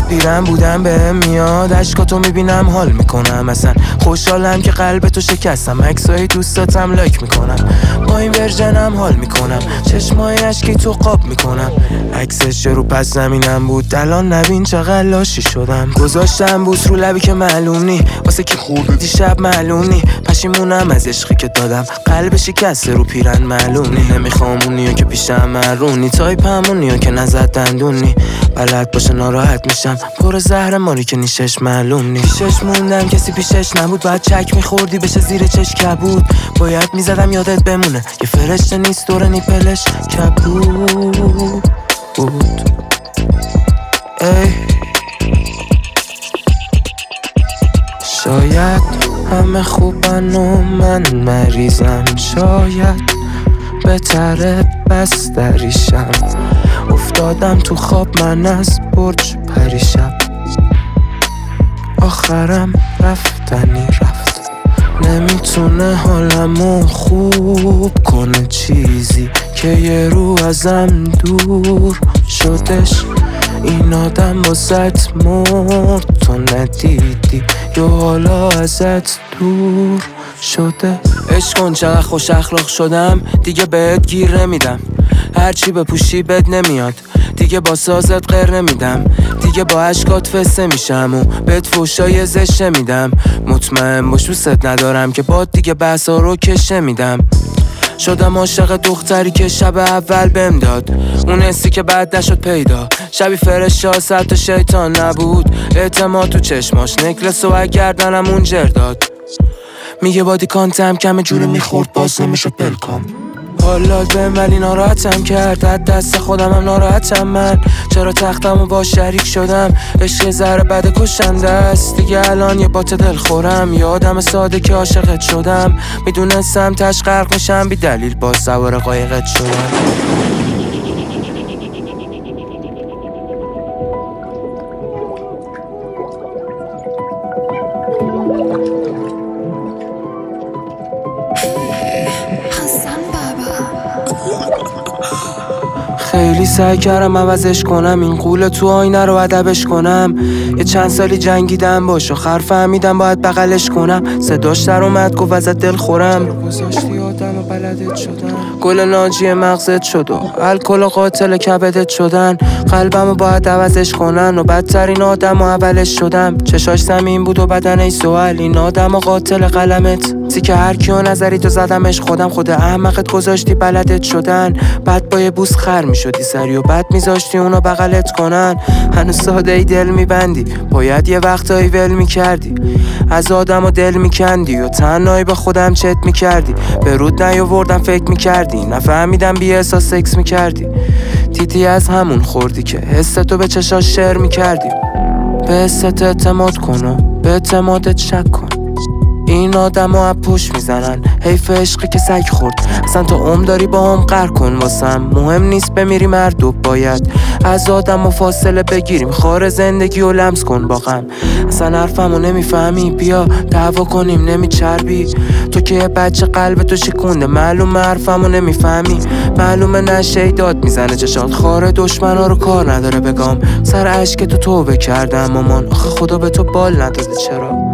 پیرم بودم بهم میاد، عشقاتو میبینم حال میکنم، اصلا خوشحالم که قلبتو شکستم، عکسای دوستاتم لایک میکنم، با این ورژنم حال میکنم، چشمای اشکی تو قاب میکنم، عکسش رو پس زمینم بود، الان نبین چقدر لاشی شدم، گذاشتم بوس رو لبی که معلوم نی، واسه که خوردی دیشب معلوم نی، پشیمونم از عشقی که دادم، قلب شکسته رو پیرن معلوم نی، نمیخوام اونیو که پیشم مرونی، تایپ همونیو که نزد دندونی، بلد باشه ناراحت میشم، پر زهر ماری که نیشش معلوم نی، پیشش موندم کسی پیشش نبود، باید چک میخوردی بشه زیر چش کبود، باید میزدم یادت بمونه یه فرشته نیست دور نیپلش کبود. ای شاید همه خوبن و من مریضم، شاید بهتره بستریشم، افتادم تو خواب من از برج پریشب، آخرم رفتنی رفت، نمیتونه حالمو خوب کنه چیزی که یه رو ازم دور شدش، این آدم واسط مرد تو ندیدی یا حالا ازت دور شده، عشق کن چقدر خوش اخلاق شدم، دیگه بهت گیر نمیدم، هرچی بپوشی بد نمیاد، دیگه با سازت غیر نمیدم، دیگه با عشقات فسته میشم و بهت فوشای زشته میدم، مطمئن باش دوست ندارم که باد دیگه بحثا رو کشه میدم، شدم عاشق دختری که شب اول بهم داد، اون حسی که بعد نشد پیدا، شبی فرشته صد تا شیطان نبود، اعتماد تو چشماش نکلس و گردنم اون جر داد، میگه بادی کانتم کم جوری میخورد باز نمیشد بلکام، حالا بهم ولی ناراحتم کرد، از دست خودم هم ناراحتم من، چرا تختم و با شریک شدم، عشق ذره بده کشنده است، دیگه الان یه بات دل خورم، یه آدم ساده که عاشقت شدم، میدونستم تش غرق میشم بی دلیل باز سوار قایقت شدم. خیلی سعی کردم عوضش کنم، این قول تو آینه رو ادبش کنم، یه چند سالی جنگیدم باش آخر فهمیدم باید بغلش کنم، صداش در اومد گفت ازت دل خورم، رو گذاشتی آدم و بلدت شدم، گل ناجی مغزت شد و الکل و قاتل کبدت شدن، قلبمو باید عوضش کنن و بدترین آدم و اولش شدم، چشاش زمین بود و بدن ای سوال، این آدم و قاتل قلمت سی که هر کیو نظری تو زدمش خودم، خود احمقت گذاشتی بلدت شدن، بعد با یه بوس خر میشدی سری و بعد میذاشتی اونا بغلت کنن، هنوز ساده ای دل میبندی، باید یه وقتایی ول میکردی، از آدم و دل میکندی و تنهایی با خودم چت میکردی، به رود نیاوردم فکر میکردی، نفهمیدم بی احساس سکس میکردی، تیتی از همون خوردی که حستو به چشاش شعر میکردی، به حست اعتماد کن و به اعتمادت شک کن، این آدمو از پشت میزنن، حیف عشقی که سگ خورد، اصلا تو عمر داری با هم قهر کن واسم، مهم نیست بمیری مرد و باید از آدم و فاصله بگیریم، خار زندگی و لمس کن با غم، اصلا حرفمو نمیفهمی بیا دعوا کنیم نمیچربی، تو که یه بچه قلبتو شکونده، معلومه حرفمو نمیفهمی، معلومه نشه داد میزنه چشات، خار دشمنا رو کار نداره بگم، سر عشق تو توبه کردم مامان، آخه خدا به تو بال نداده چرا؟